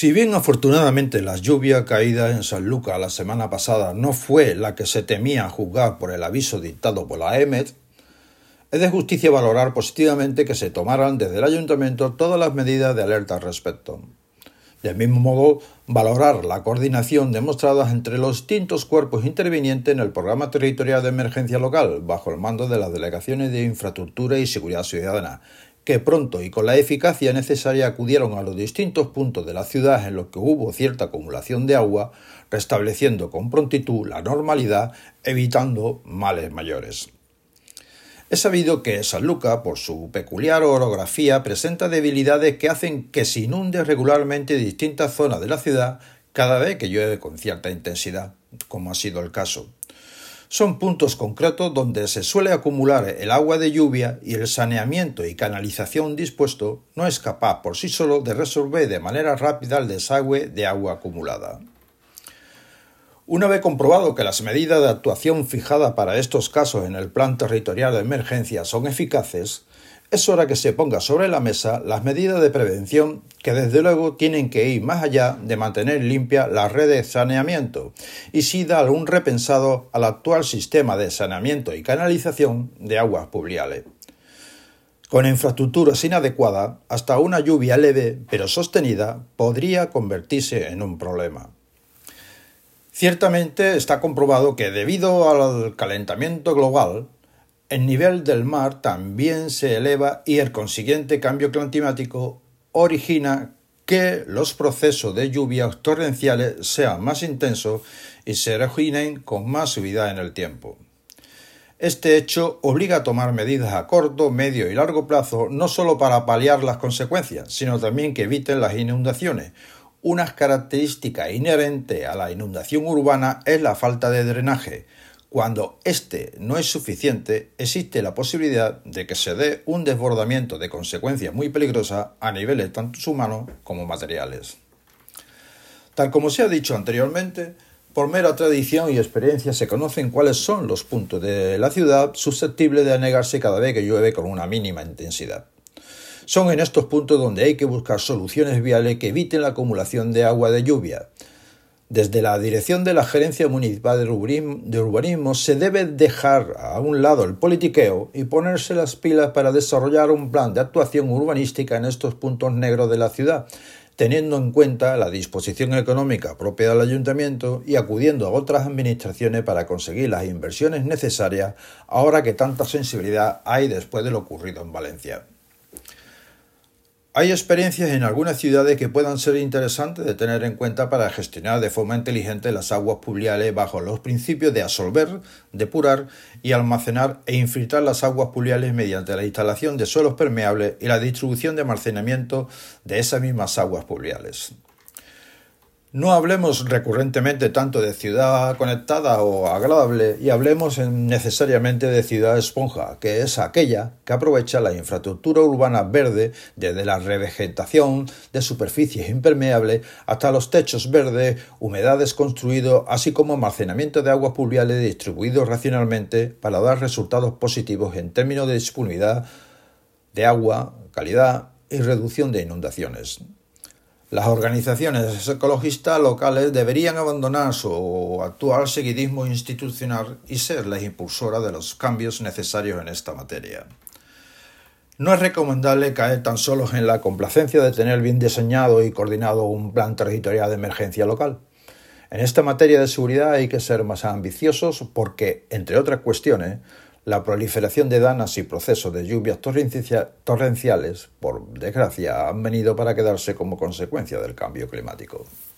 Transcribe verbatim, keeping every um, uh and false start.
Si bien afortunadamente la lluvia caída en Sanlúcar la semana pasada no fue la que se temía a juzgar por el aviso dictado por la E M E T, es de justicia valorar positivamente que se tomaran desde el Ayuntamiento todas las medidas de alerta al respecto. Del mismo modo, valorar la coordinación demostrada entre los distintos cuerpos intervinientes en el Programa Territorial de Emergencia Local, bajo el mando de las Delegaciones de Infraestructura y Seguridad Ciudadana, que pronto y con la eficacia necesaria acudieron a los distintos puntos de la ciudad en los que hubo cierta acumulación de agua, restableciendo con prontitud la normalidad, evitando males mayores. Es sabido que Sanlúcar, por su peculiar orografía, presenta debilidades que hacen que se inunde regularmente distintas zonas de la ciudad cada vez que llueve con cierta intensidad, como ha sido el caso. Son puntos concretos donde se suele acumular el agua de lluvia y el saneamiento y canalización dispuesto no es capaz por sí solo de resolver de manera rápida el desagüe de agua acumulada. Una vez comprobado que las medidas de actuación fijadas para estos casos en el Plan Territorial de Emergencia son eficaces, es hora que se ponga sobre la mesa las medidas de prevención que desde luego tienen que ir más allá de mantener limpia la red de saneamiento y sí dar un repensado al actual sistema de saneamiento y canalización de aguas pluviales. Con infraestructuras inadecuadas, hasta una lluvia leve pero sostenida podría convertirse en un problema. Ciertamente está comprobado que debido al calentamiento global, el nivel del mar también se eleva y el consiguiente cambio climático origina que los procesos de lluvias torrenciales sean más intensos y se originen con más subida en el tiempo. Este hecho obliga a tomar medidas a corto, medio y largo plazo, no solo para paliar las consecuencias, sino también que eviten las inundaciones. Una característica inherente a la inundación urbana es la falta de drenaje. Cuando este no es suficiente, existe la posibilidad de que se dé un desbordamiento de consecuencias muy peligrosas a niveles tanto humanos como materiales. Tal como se ha dicho anteriormente, por mera tradición y experiencia se conocen cuáles son los puntos de la ciudad susceptibles de anegarse cada vez que llueve con una mínima intensidad. Son en estos puntos donde hay que buscar soluciones viales que eviten la acumulación de agua de lluvia. Desde la dirección de la Gerencia Municipal de Urbanismo se debe dejar a un lado el politiqueo y ponerse las pilas para desarrollar un plan de actuación urbanística en estos puntos negros de la ciudad, teniendo en cuenta la disposición económica propia del Ayuntamiento y acudiendo a otras administraciones para conseguir las inversiones necesarias ahora que tanta sensibilidad hay después de lo ocurrido en Valencia. Hay experiencias en algunas ciudades que puedan ser interesantes de tener en cuenta para gestionar de forma inteligente las aguas pluviales bajo los principios de absorber, depurar y almacenar e infiltrar las aguas pluviales mediante la instalación de suelos permeables y la distribución de almacenamiento de esas mismas aguas pluviales. No hablemos recurrentemente tanto de ciudad conectada o agradable y hablemos necesariamente de ciudad esponja, que es aquella que aprovecha la infraestructura urbana verde desde la revegetación de superficies impermeables hasta los techos verdes, humedades construidos, así como almacenamiento de aguas pluviales distribuidos racionalmente para dar resultados positivos en términos de disponibilidad de agua, calidad y reducción de inundaciones. Las organizaciones ecologistas locales deberían abandonar su actual seguidismo institucional y ser las impulsoras de los cambios necesarios en esta materia. No es recomendable caer tan solo en la complacencia de tener bien diseñado y coordinado un plan territorial de emergencia local. En esta materia de seguridad hay que ser más ambiciosos porque, entre otras cuestiones, la proliferación de danas y procesos de lluvias torrenciales, por desgracia, han venido para quedarse como consecuencia del cambio climático.